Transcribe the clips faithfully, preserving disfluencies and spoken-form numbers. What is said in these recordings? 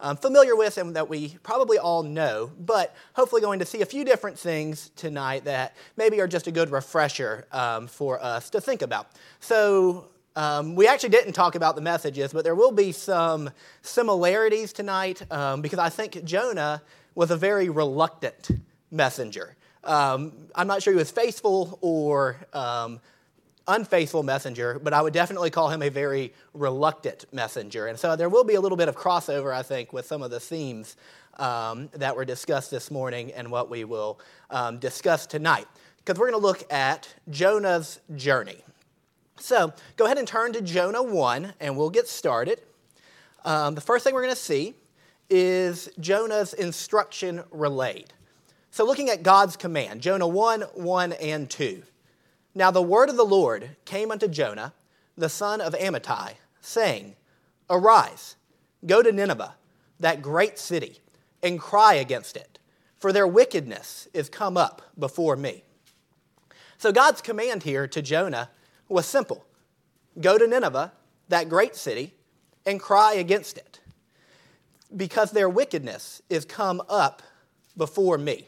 um, familiar with and that we probably all know, but hopefully going to see a few different things tonight that maybe are just a good refresher um, for us to think about. So um, we actually didn't talk about the messages, but there will be some similarities tonight um, because I think Jonah was a very reluctant messenger. Um, I'm not sure he was faithful or um, unfaithful messenger, but I would definitely call him a very reluctant messenger. And so there will be a little bit of crossover, I think, with some of the themes um, that were discussed this morning and what we will um, discuss tonight, because we're going to look at Jonah's journey. So go ahead and turn to Jonah one, and we'll get started. Um, the first thing we're going to see is Jonah's instruction relayed. So looking at God's command, Jonah one, one, and two. Now the word of the Lord came unto Jonah, the son of Amittai, saying, Arise, go to Nineveh, that great city, and cry against it, for their wickedness is come up before me. So God's command here to Jonah was simple. Go to Nineveh, that great city, and cry against it, because their wickedness is come up before me.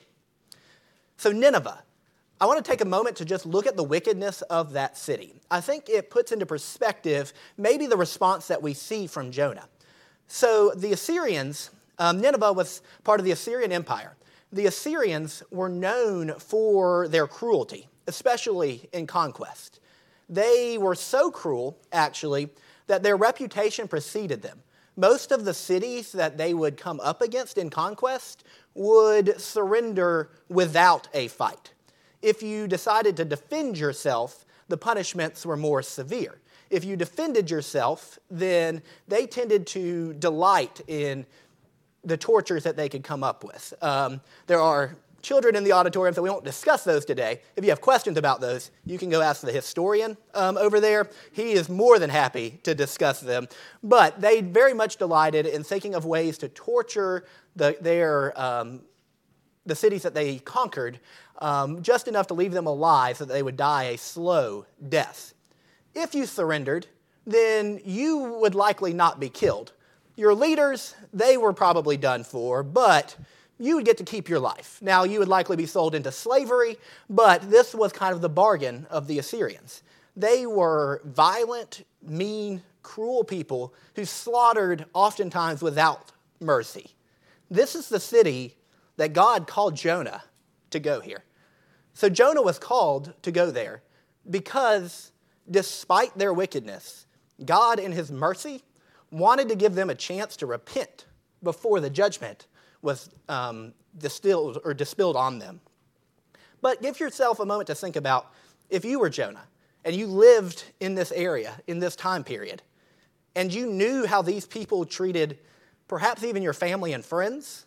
So Nineveh, I want to take a moment to just look at the wickedness of that city. I think it puts into perspective maybe the response that we see from Jonah. So the Assyrians, um, Nineveh was part of the Assyrian Empire. The Assyrians were known for their cruelty, especially in conquest. They were so cruel, actually, that their reputation preceded them. Most of the cities that they would come up against in conquest would surrender without a fight. If you decided to defend yourself, the punishments were more severe. If you defended yourself, then they tended to delight in the tortures that they could come up with. Um, there are children in the auditorium, so we won't discuss those today. If you have questions about those, you can go ask the historian um, over there. He is more than happy to discuss them. But they very much delighted in thinking of ways to torture the, their um, the cities that they conquered, um, just enough to leave them alive so that they would die a slow death. If you surrendered, then you would likely not be killed. Your leaders, they were probably done for, but you would get to keep your life. Now, you would likely be sold into slavery, but this was kind of the bargain of the Assyrians. They were violent, mean, cruel people who slaughtered oftentimes without mercy. This is the city that God called Jonah to go here. So Jonah was called to go there because despite their wickedness, God in his mercy wanted to give them a chance to repent before the judgment was um, distilled or distilled on them. But give yourself a moment to think about if you were Jonah and you lived in this area, in this time period, and you knew how these people treated perhaps even your family and friends,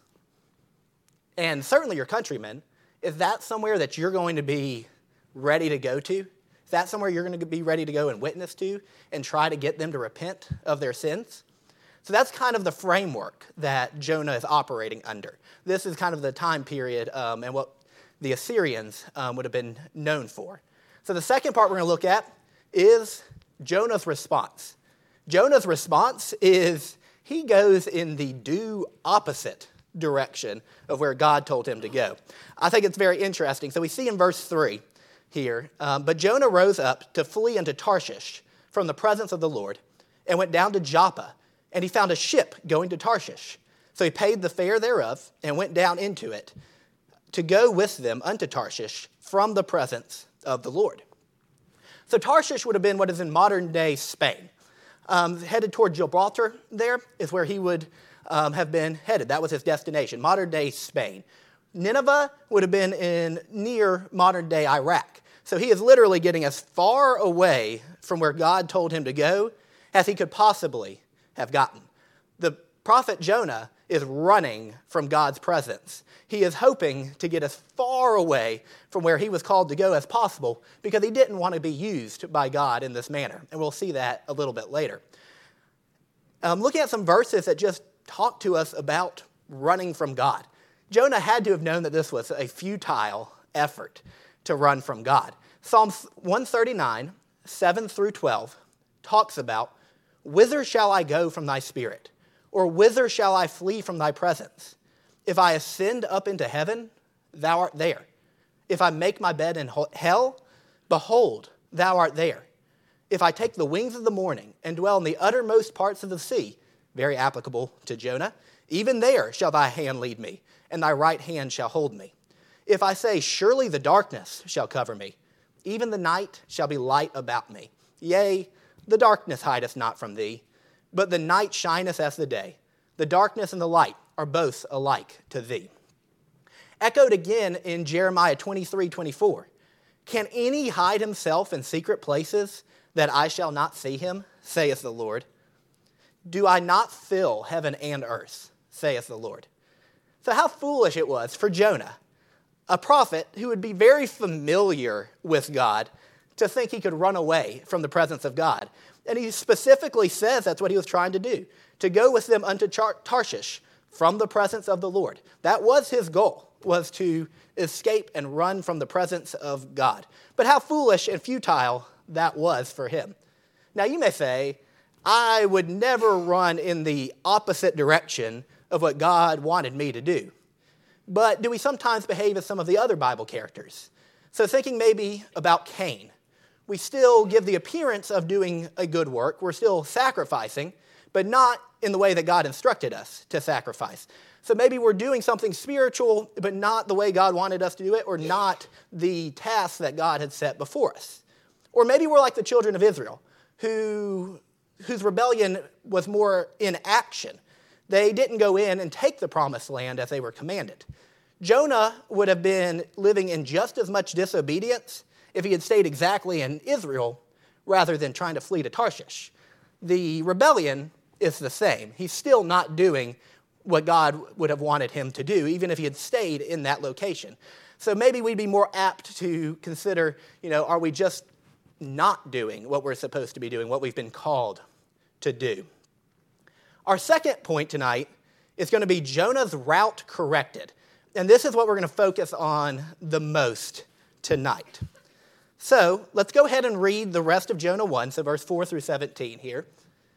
and certainly your countrymen. Is that somewhere that you're going to be ready to go to? Is that somewhere you're going to be ready to go and witness to and try to get them to repent of their sins? So that's kind of the framework that Jonah is operating under. This is kind of the time period um, and what the Assyrians um, would have been known for. So the second part we're going to look at is Jonah's response. Jonah's response is he goes in the due opposite direction of where God told him to go. I think it's very interesting. So we see in verse three here, um, but Jonah rose up to flee unto Tarshish from the presence of the Lord and went down to Joppa, and he found a ship going to Tarshish. So he paid the fare thereof and went down into it to go with them unto Tarshish from the presence of the Lord. So Tarshish would have been what is in modern-day Spain. Um, headed toward Gibraltar there is where he would um, have been headed. That was his destination, modern-day Spain. Nineveh would have been in near modern-day Iraq. So he is literally getting as far away from where God told him to go as he could possibly have gotten. The prophet Jonah is running from God's presence. He is hoping to get as far away from where he was called to go as possible because he didn't want to be used by God in this manner. And we'll see that a little bit later. Um, looking at some verses that just talk to us about running from God. Jonah had to have known that this was a futile effort to run from God. Psalms one thirty-nine, seven through twelve talks about, "Whither shall I go from thy spirit? Or whither shall I flee from thy presence? If I ascend up into heaven, thou art there. If I make my bed in hell, behold, thou art there. If I take the wings of the morning and dwell in the uttermost parts of the sea, very applicable to Jonah, even there shall thy hand lead me, and thy right hand shall hold me. If I say, surely the darkness shall cover me, even the night shall be light about me. Yea, the darkness hideth not from thee, but the night shineth as the day. The darkness and the light are both alike to thee. Echoed again in Jeremiah twenty-three twenty-four. Can any hide himself in secret places that I shall not see him, saith the Lord? Do I not fill heaven and earth, saith the Lord? So how foolish it was for Jonah, a prophet who would be very familiar with God, to think he could run away from the presence of God. And he specifically says that's what he was trying to do, to go with them unto Tarshish from the presence of the Lord. That was his goal, was to escape and run from the presence of God. But how foolish and futile that was for him. Now you may say, I would never run in the opposite direction of what God wanted me to do. But do we sometimes behave as some of the other Bible characters? So thinking maybe about Cain, we still give the appearance of doing a good work. We're still sacrificing, but not in the way that God instructed us to sacrifice. So maybe we're doing something spiritual, but not the way God wanted us to do it, or not the task that God had set before us. Or maybe we're like the children of Israel, who, whose rebellion was more in action. They didn't go in and take the promised land as they were commanded. Jonah would have been living in just as much disobedience if he had stayed exactly in Israel rather than trying to flee to Tarshish. The rebellion is the same. He's still not doing what God would have wanted him to do, even if he had stayed in that location. So maybe we'd be more apt to consider, you know, are we just not doing what we're supposed to be doing, what we've been called to do? Our second point tonight is going to be Jonah's route corrected. And this is what we're going to focus on the most tonight. So let's go ahead and read the rest of Jonah one, so verse four through seventeen here.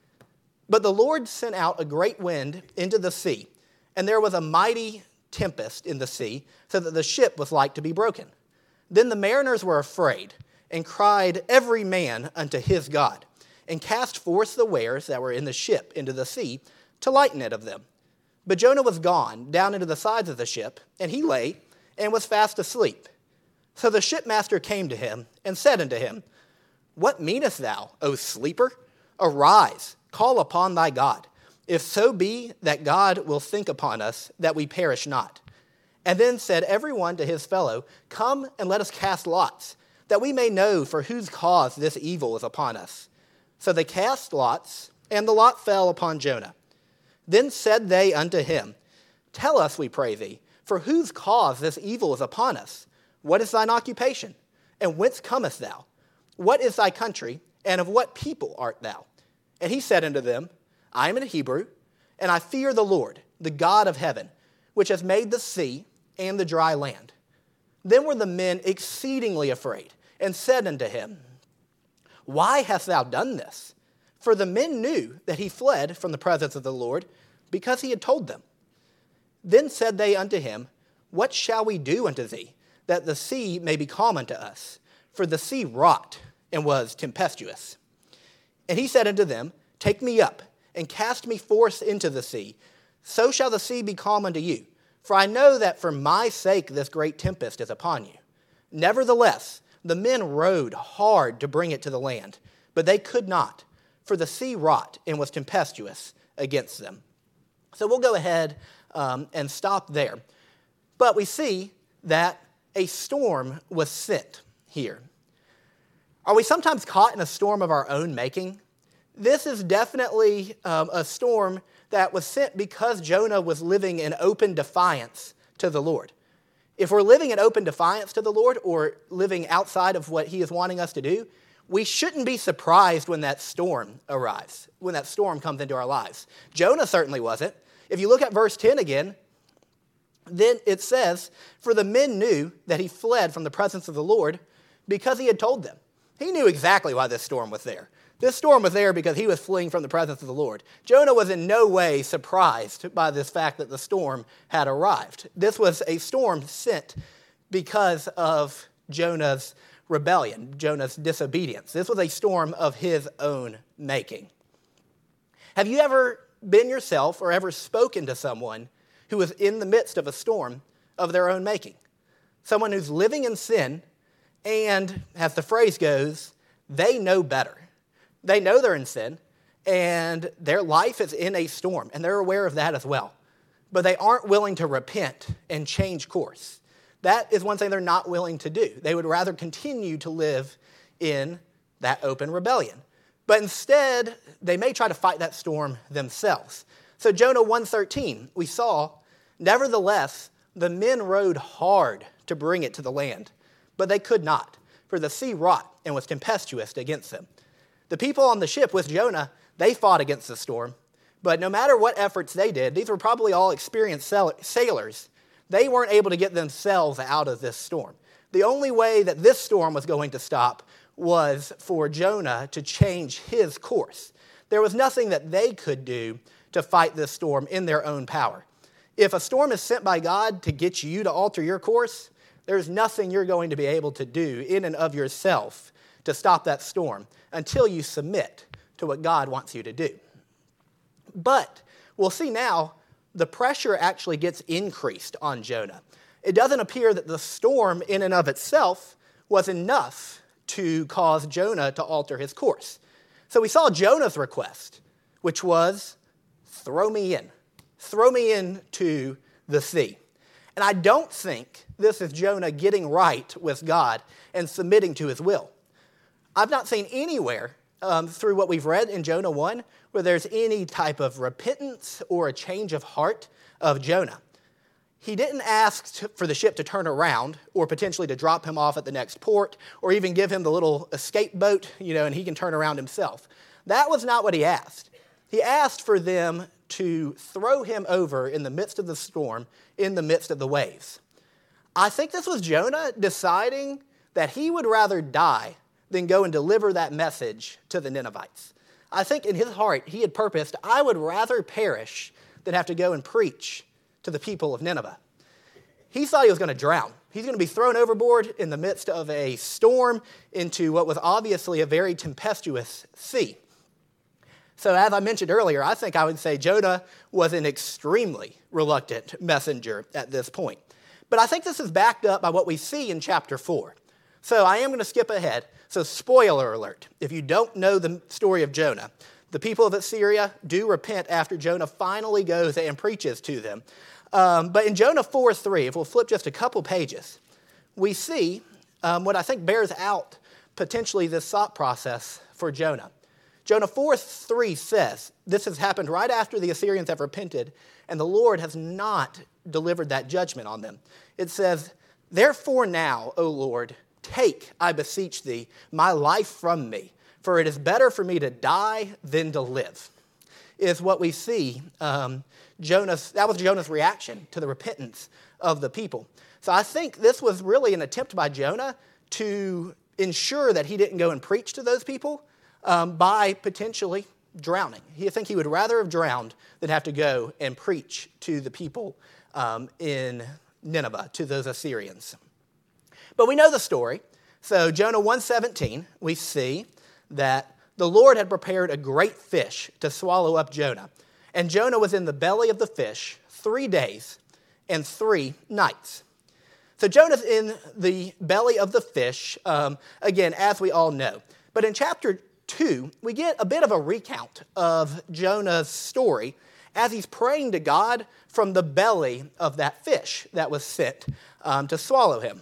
But the Lord sent out a great wind into the sea, and there was a mighty tempest in the sea, so that the ship was like to be broken. Then the mariners were afraid, and cried every man unto his God, and cast forth the wares that were in the ship into the sea, to lighten it of them. But Jonah was gone down into the sides of the ship, and he lay, and was fast asleep. So the shipmaster came to him, and said unto him, What meanest thou, O sleeper? Arise, call upon thy God, if so be that God will think upon us, that we perish not. And then said every one to his fellow, Come and let us cast lots, that we may know for whose cause this evil is upon us. So they cast lots, and the lot fell upon Jonah. Then said they unto him, Tell us, we pray thee, for whose cause this evil is upon us? What is thine occupation? And whence comest thou? What is thy country? And of what people art thou? And he said unto them, I am a Hebrew, and I fear the Lord, the God of heaven, which has made the sea and the dry land. Then were the men exceedingly afraid, and said unto him, Why hast thou done this? For the men knew that he fled from the presence of the Lord, because he had told them. Then said they unto him, What shall we do unto thee, that the sea may be calm unto us? For the sea wrought, and was tempestuous. And he said unto them, Take me up, and cast me forth into the sea. So shall the sea be calm unto you. For I know that for my sake this great tempest is upon you. Nevertheless, the men rowed hard to bring it to the land, but they could not, for the sea wrought and was tempestuous against them. So we'll go ahead um, and stop there. But we see that a storm was sent here. Are we sometimes caught in a storm of our own making? This is definitely um, a storm that was sent because Jonah was living in open defiance to the Lord. If we're living in open defiance to the Lord, or living outside of what he is wanting us to do, we shouldn't be surprised when that storm arrives, when that storm comes into our lives. Jonah certainly wasn't. If you look at verse ten again, then it says, For the men knew that he fled from the presence of the Lord because he had told them. He knew exactly why this storm was there. This storm was there because he was fleeing from the presence of the Lord. Jonah was in no way surprised by this fact that the storm had arrived. This was a storm sent because of Jonah's rebellion, Jonah's disobedience. This was a storm of his own making. Have you ever been yourself or ever spoken to someone who was in the midst of a storm of their own making? Someone who's living in sin and, as the phrase goes, they know better. They know they're in sin, and their life is in a storm, and they're aware of that as well. But they aren't willing to repent and change course. That is one thing they're not willing to do. They would rather continue to live in that open rebellion. But instead, they may try to fight that storm themselves. So Jonah one thirteen, we saw, nevertheless, the men rowed hard to bring it to the land, but they could not, for the sea wrought and was tempestuous against them. The people on the ship with Jonah, they fought against the storm, but no matter what efforts they did, these were probably all experienced sailors, they weren't able to get themselves out of this storm. The only way that this storm was going to stop was for Jonah to change his course. There was nothing that they could do to fight this storm in their own power. If a storm is sent by God to get you to alter your course, there's nothing you're going to be able to do in and of yourself to stop that storm until you submit to what God wants you to do. But we'll see now the pressure actually gets increased on Jonah. It doesn't appear that the storm in and of itself was enough to cause Jonah to alter his course. So we saw Jonah's request, which was, throw me in. Throw me into the sea. And I don't think this is Jonah getting right with God and submitting to his will. I've not seen anywhere um, through what we've read in Jonah one where there's any type of repentance or a change of heart of Jonah. He didn't ask to, for the ship to turn around or potentially to drop him off at the next port or even give him the little escape boat, you know, and he can turn around himself. That was not what he asked. He asked for them to throw him over in the midst of the storm, in the midst of the waves. I think this was Jonah deciding that he would rather die than go and deliver that message to the Ninevites. I think in his heart, he had purposed, I would rather perish than have to go and preach to the people of Nineveh. He thought he was going to drown. He's going to be thrown overboard in the midst of a storm into what was obviously a very tempestuous sea. So as I mentioned earlier, I think I would say Jonah was an extremely reluctant messenger at this point. But I think this is backed up by what we see in chapter four. So I am going to skip ahead. So spoiler alert, if you don't know the story of Jonah, the people of Assyria do repent after Jonah finally goes and preaches to them. Um, but in Jonah four three, if we'll flip just a couple pages, we see um, what I think bears out potentially this thought process for Jonah. Jonah four three says, this has happened right after the Assyrians have repented, and the Lord has not delivered that judgment on them. It says, therefore now, O Lord, take, I beseech thee, my life from me, for it is better for me to die than to live, is what we see. Um, Jonah's, that was Jonah's reaction to the repentance of the people. So I think this was really an attempt by Jonah to ensure that he didn't go and preach to those people um, by potentially drowning. He think he would rather have drowned than have to go and preach to the people um, in Nineveh, to those Assyrians. But we know the story. So Jonah one seventeen, we see that the Lord had prepared a great fish to swallow up Jonah. And Jonah was in the belly of the fish three days and three nights. So Jonah's in the belly of the fish, um, again, as we all know. But in chapter two, we get a bit of a recount of Jonah's story as he's praying to God from the belly of that fish that was sent um, to swallow him.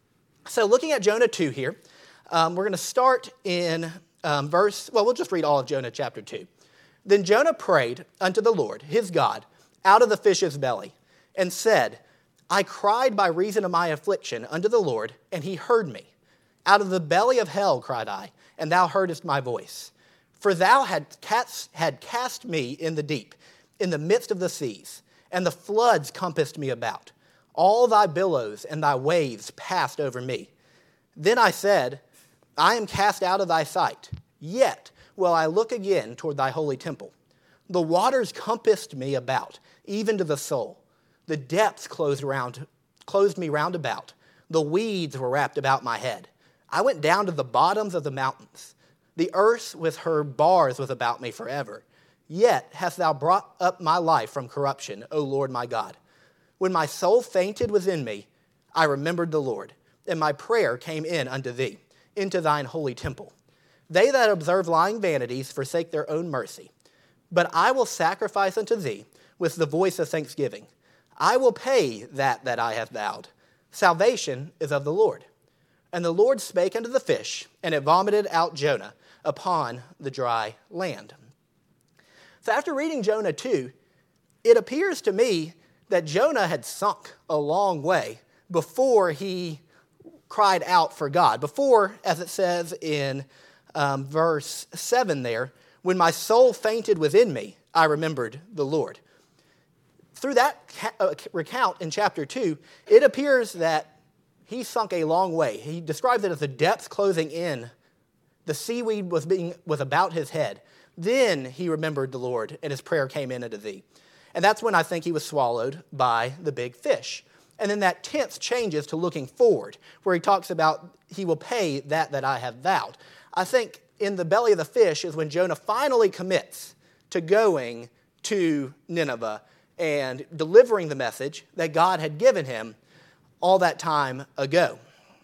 So looking at Jonah two here, um, we're going to start in um, verse, well, we'll just read all of Jonah chapter two. Then Jonah prayed unto the Lord, his God, out of the fish's belly, and said, I cried by reason of my affliction unto the Lord, and he heard me. Out of the belly of hell cried I, and thou heardest my voice. For thou had cast, had cast me in the deep, in the midst of the seas, and the floods compassed me about. All thy billows and thy waves passed over me. Then I said, I am cast out of thy sight. Yet will I look again toward thy holy temple. The waters compassed me about, even to the soul. The depths closed, around, closed me round about. The weeds were wrapped about my head. I went down to the bottoms of the mountains. The earth with her bars was about me forever. Yet hast thou brought up my life from corruption, O Lord my God. When my soul fainted within me, I remembered the Lord, and my prayer came in unto thee, into thine holy temple. They that observe lying vanities forsake their own mercy. But I will sacrifice unto thee with the voice of thanksgiving. I will pay that that I have vowed. Salvation is of the Lord. And the Lord spake unto the fish, and it vomited out Jonah upon the dry land. So after reading Jonah two, it appears to me that Jonah had sunk a long way before he cried out for God. Before, as it says in um, verse seven there, when my soul fainted within me, I remembered the Lord. Through that recount in chapter two, it appears that he sunk a long way. He describes it as the depths closing in. The seaweed was being was about his head. Then he remembered the Lord, and his prayer came in unto thee. And that's when I think he was swallowed by the big fish. And then that tense changes to looking forward, where he talks about he will pay that that I have vowed. I think in the belly of the fish is when Jonah finally commits to going to Nineveh and delivering the message that God had given him all that time ago.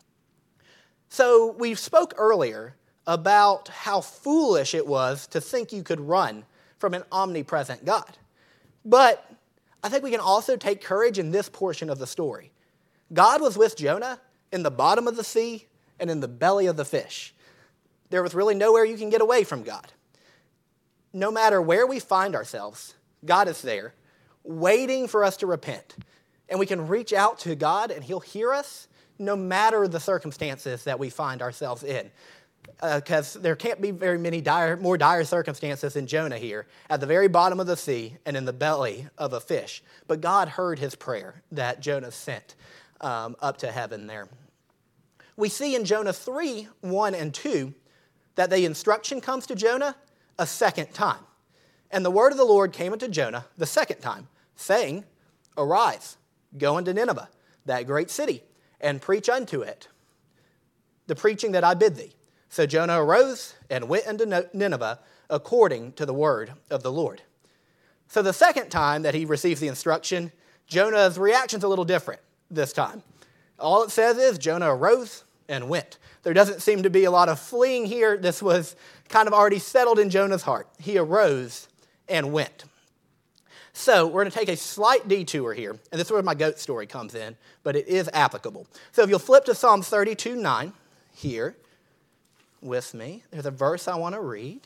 So we spoke earlier about how foolish it was to think you could run from an omnipresent God. But I think we can also take courage in this portion of the story. God was with Jonah in the bottom of the sea and in the belly of the fish. There was really nowhere you can get away from God. No matter where we find ourselves, God is there, waiting for us to repent. And we can reach out to God and he'll hear us no matter the circumstances that we find ourselves in. Because uh, there can't be very many dire, more dire circumstances than Jonah here, at the very bottom of the sea and in the belly of a fish. But God heard his prayer that Jonah sent um, up to heaven there. We see in Jonah three, one and two, that the instruction comes to Jonah a second time. And the word of the Lord came unto Jonah the second time, saying, Arise, go unto Nineveh, that great city, and preach unto it the preaching that I bid thee. So Jonah arose and went unto Nineveh according to the word of the Lord. So the second time that he receives the instruction, Jonah's reaction's a little different this time. All it says is Jonah arose and went. There doesn't seem to be a lot of fleeing here. This was kind of already settled in Jonah's heart. He arose and went. So we're going to take a slight detour here, and this is where my goat story comes in, but it is applicable. So if you'll flip to Psalm thirty-two nine here with me, there's a verse I want to read.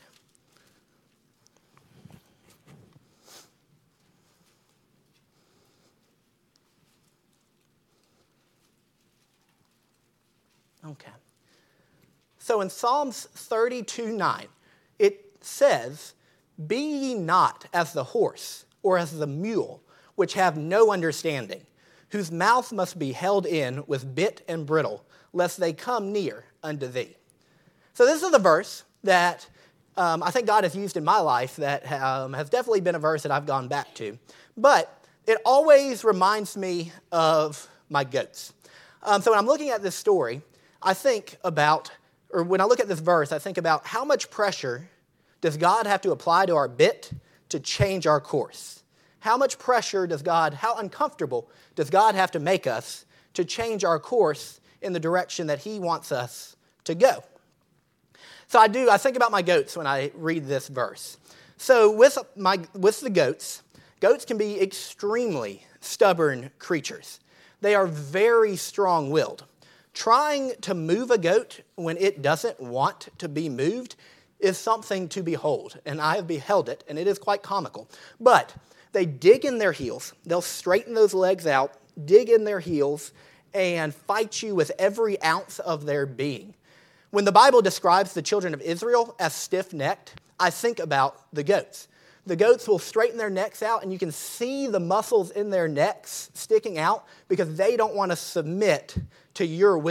Okay. So in Psalms thirty-two nine, it says, Be ye not as the horse, or as the mule, which have no understanding, whose mouth must be held in with bit and bridle, lest they come near unto thee. So this is a verse that um, I think God has used in my life that um, has definitely been a verse that I've gone back to. But it always reminds me of my goats. Um, so when I'm looking at this story, I think about, or when I look at this verse, I think about how much pressure does God have to apply to our bit to change our course? How much pressure does God, how uncomfortable does God have to make us to change our course in the direction that he wants us to go? So I do, I think about my goats when I read this verse. So with my with the goats, goats can be extremely stubborn creatures. They are very strong-willed. Trying to move a goat when it doesn't want to be moved is something to behold, and I have beheld it, and it is quite comical. But they dig in their heels. They'll straighten those legs out, dig in their heels, and fight you with every ounce of their being. When the Bible describes the children of Israel as stiff-necked, I think about the goats. The goats will straighten their necks out, and you can see the muscles in their necks sticking out because they don't want to submit to your will.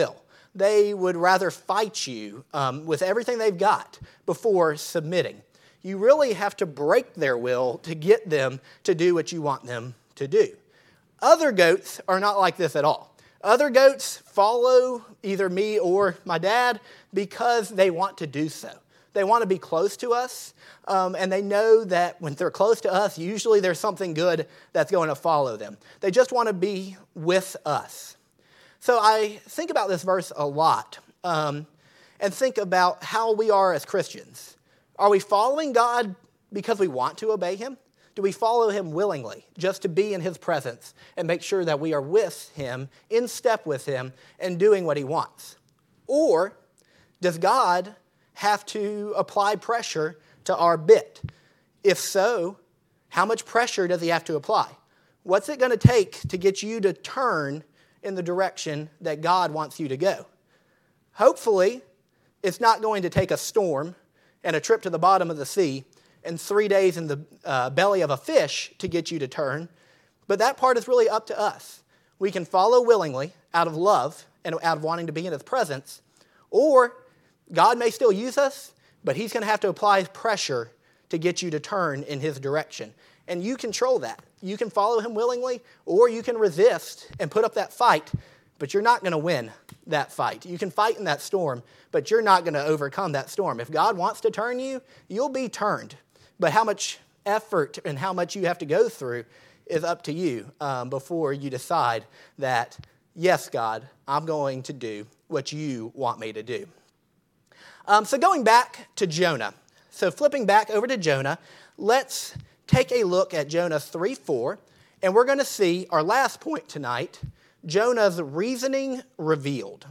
they would rather fight you um, with everything they've got before submitting. You really have to break their will to get them to do what you want them to do. Other goats are not like this at all. Other goats follow either me or my dad because they want to do so. They want to be close to us, um, and they know that when they're close to us, usually there's something good that's going to follow them. They just want to be with us. So I think about this verse a lot um, and think about how we are as Christians. Are we following God because we want to obey him? Do we follow him willingly just to be in his presence and make sure that we are with him, in step with him, and doing what he wants? Or does God have to apply pressure to our bit? If so, how much pressure does he have to apply? What's it going to take to get you to turn in the direction that God wants you to go? Hopefully, it's not going to take a storm and a trip to the bottom of the sea and three days in the uh, belly of a fish to get you to turn, but that part is really up to us. We can follow willingly out of love and out of wanting to be in his presence, or God may still use us, but he's going to have to apply pressure to get you to turn in his direction. And you control that. You can follow him willingly, or you can resist and put up that fight, but you're not going to win that fight. You can fight in that storm, but you're not going to overcome that storm. If God wants to turn you, you'll be turned. But how much effort and how much you have to go through is up to you um, before you decide that, yes, God, I'm going to do what you want me to do. Um, so going back to Jonah. So flipping back over to Jonah, let's take a look at Jonah three four, and we're going to see our last point tonight, Jonah's reasoning revealed.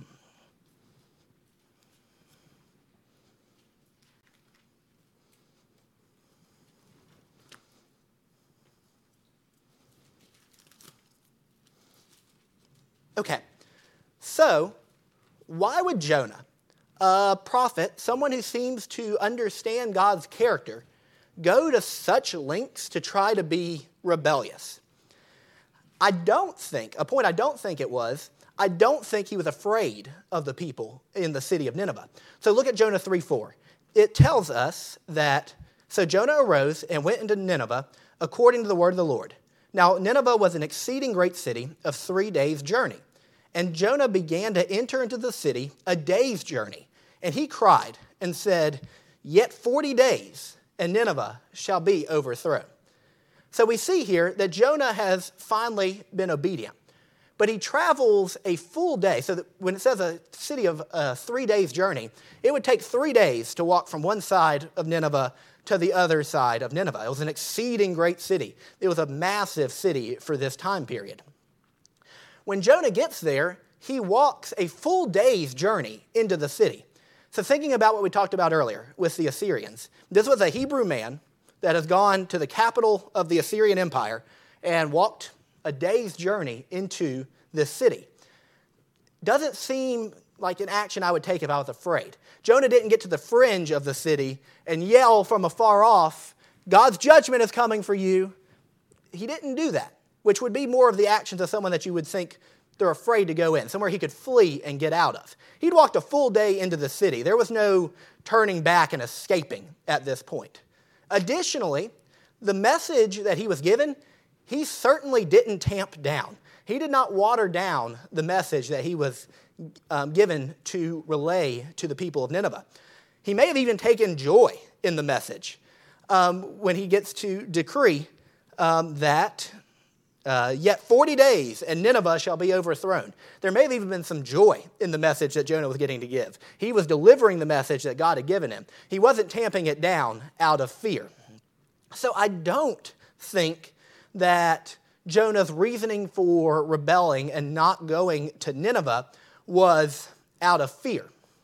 Okay, so why would Jonah, a prophet, someone who seems to understand God's character, go to such lengths to try to be rebellious? I don't think, a point I don't think it was, I don't think he was afraid of the people in the city of Nineveh. So look at Jonah three four. It tells us that, so Jonah arose and went into Nineveh according to the word of the Lord. Now Nineveh was an exceeding great city of three days' journey. And Jonah began to enter into the city a day's journey. And he cried and said, "Yet forty days, and Nineveh shall be overthrown." So we see here that Jonah has finally been obedient. But he travels a full day. So that when it says a city of uh, three days' journey, it would take three days to walk from one side of Nineveh to the other side of Nineveh. It was an exceeding great city. It was a massive city for this time period. When Jonah gets there, he walks a full day's journey into the city. So thinking about what we talked about earlier with the Assyrians, this was a Hebrew man that has gone to the capital of the Assyrian Empire and walked a day's journey into this city. Doesn't seem like an action I would take if I was afraid. Jonah didn't get to the fringe of the city and yell from afar off, "God's judgment is coming for you." He didn't do that, which would be more of the actions of someone that you would think they're afraid to go in, somewhere he could flee and get out of. He'd walked a full day into the city. There was no turning back and escaping at this point. Additionally, the message that he was given, he certainly didn't tamp down. He did not water down the message that he was um, given to relay to the people of Nineveh. He may have even taken joy in the message um, when he gets to decree um, that uh, yet forty days and Nineveh shall be overthrown. There may have even been some joy in the message that Jonah was getting to give. He was delivering the message that God had given him. He wasn't tamping it down out of fear. So I don't think that Jonah's reasoning for rebelling and not going to Nineveh was out of fear.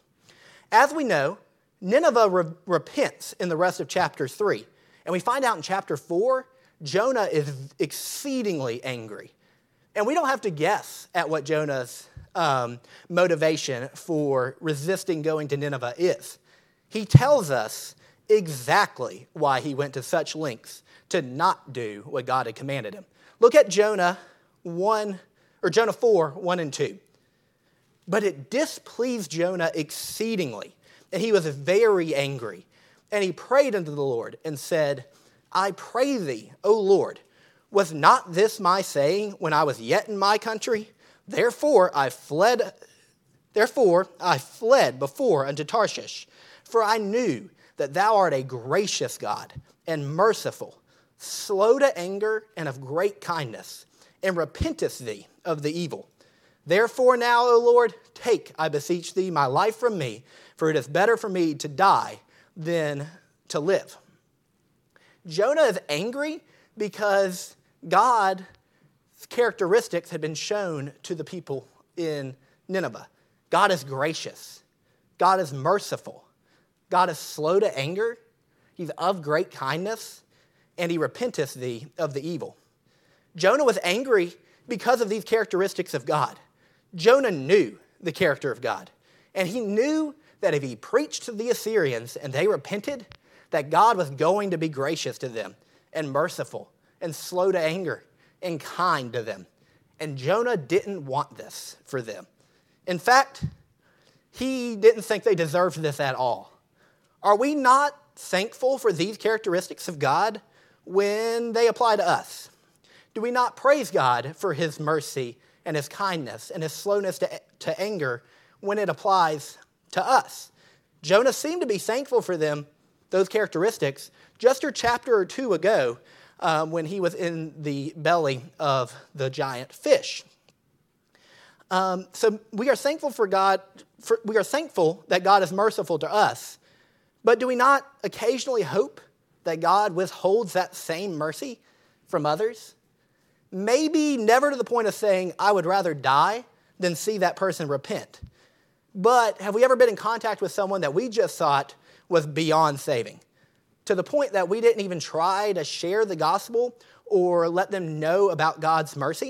As we know, Nineveh re- repents in the rest of chapter three. And we find out in chapter four, Jonah is exceedingly angry. And we don't have to guess at what Jonah's um, motivation for resisting going to Nineveh is. He tells us exactly why he went to such lengths to not do what God had commanded him. Look at Jonah one or Jonah four, one and two. But it displeased Jonah exceedingly, and he was very angry. And he prayed unto the Lord and said, I pray thee, O Lord, was not this my saying when I was yet in my country? Therefore I fled, therefore I fled before unto Tarshish, for I knew that thou art a gracious God and merciful, slow to anger and of great kindness, and repentest thee of the evil. Therefore now, O Lord, take, I beseech thee, my life from me, for it is better for me to die than to live. Jonah is angry because God's characteristics had been shown to the people in Nineveh. God is gracious. God is merciful. God is slow to anger. He's of great kindness, and he repenteth thee of the evil. Jonah was angry because of these characteristics of God. Jonah knew the character of God, and he knew that if he preached to the Assyrians and they repented, that God was going to be gracious to them and merciful and slow to anger and kind to them. And Jonah didn't want this for them. In fact, he didn't think they deserved this at all. Are we not thankful for these characteristics of God when they apply to us? Do we not praise God for his mercy and his kindness and his slowness to, to anger when it applies to us? Jonah seemed to be thankful for them, those characteristics, just a chapter or two ago um, when he was in the belly of the giant fish. Um, so we are thankful for God. For, we are thankful that God is merciful to us, but do we not occasionally hope that God withholds that same mercy from others? Maybe never to the point of saying, I would rather die than see that person repent. But have we ever been in contact with someone that we just thought was beyond saving, to the point that we didn't even try to share the gospel or let them know about God's mercy?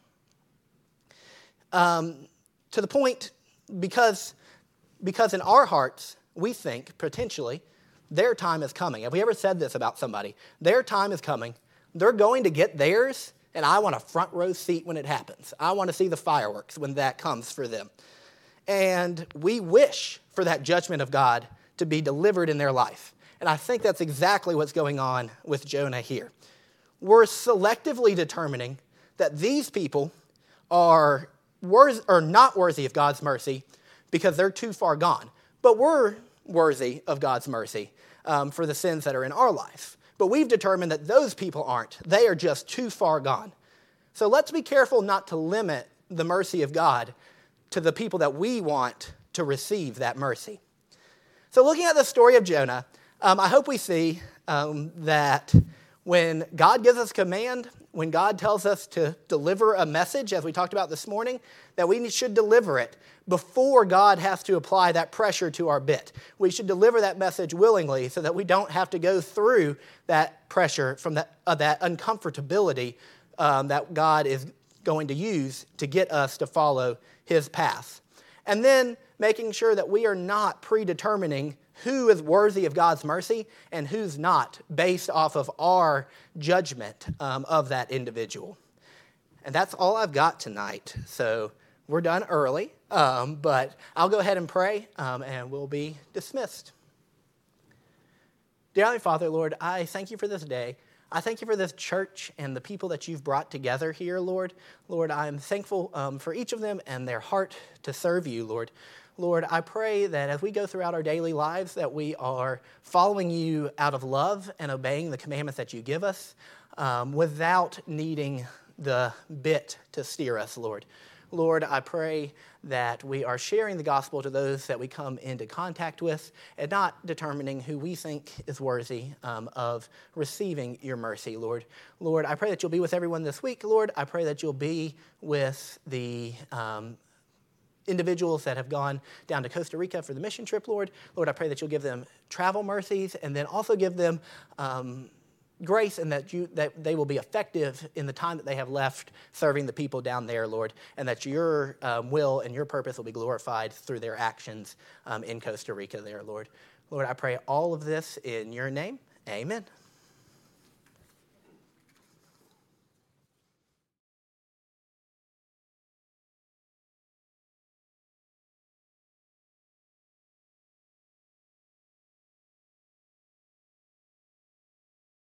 Um, to the point, because, because in our hearts, we think, potentially, their time is coming. Have we ever said this about somebody? Their time is coming. They're going to get theirs, and I want a front row seat when it happens. I want to see the fireworks when that comes for them. And we wish for that judgment of God to be delivered in their life. And I think that's exactly what's going on with Jonah here. We're selectively determining that these people are, worth, are not worthy of God's mercy because they're too far gone. But we're worthy of God's mercy um, for the sins that are in our life. But we've determined that those people aren't. They are just too far gone. So let's be careful not to limit the mercy of God to the people that we want to receive that mercy. So looking at the story of Jonah, um, I hope we see um, that when God gives us command, when God tells us to deliver a message, as we talked about this morning, that we should deliver it before God has to apply that pressure to our bit. We should deliver that message willingly so that we don't have to go through that pressure from that, uh, that uncomfortability um, that God is going to use to get us to follow his path. And then making sure that we are not predetermining who is worthy of God's mercy and who's not based off of our judgment um, of that individual. And that's all I've got tonight. So we're done early, um, but I'll go ahead and pray um, and we'll be dismissed. Dear Heavenly Father, Lord, I thank you for this day. I thank you for this church and the people that you've brought together here, Lord. Lord, I'm thankful um, for each of them and their heart to serve you, Lord. Lord, I pray that as we go throughout our daily lives that we are following you out of love and obeying the commandments that you give us um, without needing the bit to steer us, Lord. Lord, I pray that we are sharing the gospel to those that we come into contact with and not determining who we think is worthy um, of receiving your mercy, Lord. Lord, I pray that you'll be with everyone this week, Lord. I pray that you'll be with the um, individuals that have gone down to Costa Rica for the mission trip, Lord. Lord, I pray that you'll give them travel mercies and then also give them um, grace and that you that they will be effective in the time that they have left serving the people down there, Lord, and that your um, will and your purpose will be glorified through their actions um, in Costa Rica there, Lord. Lord, I pray all of this in your name. Amen.